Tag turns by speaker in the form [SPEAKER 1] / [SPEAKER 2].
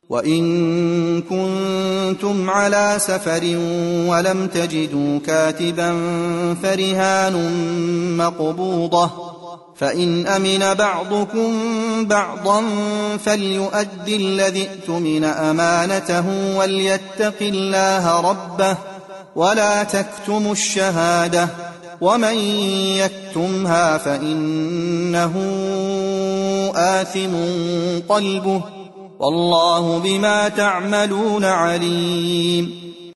[SPEAKER 1] وإن كنتم على سفر ولم تجدوا كاتبا فرهان مقبوضة، فإن أمن بعضكم بعضا فليؤد الذي اؤتمن أمانته وليتق الله ربه ولا تكتموا الشهادة، ومن يكتمها فإنه آثم قلبه، والله بما تعملون عليم.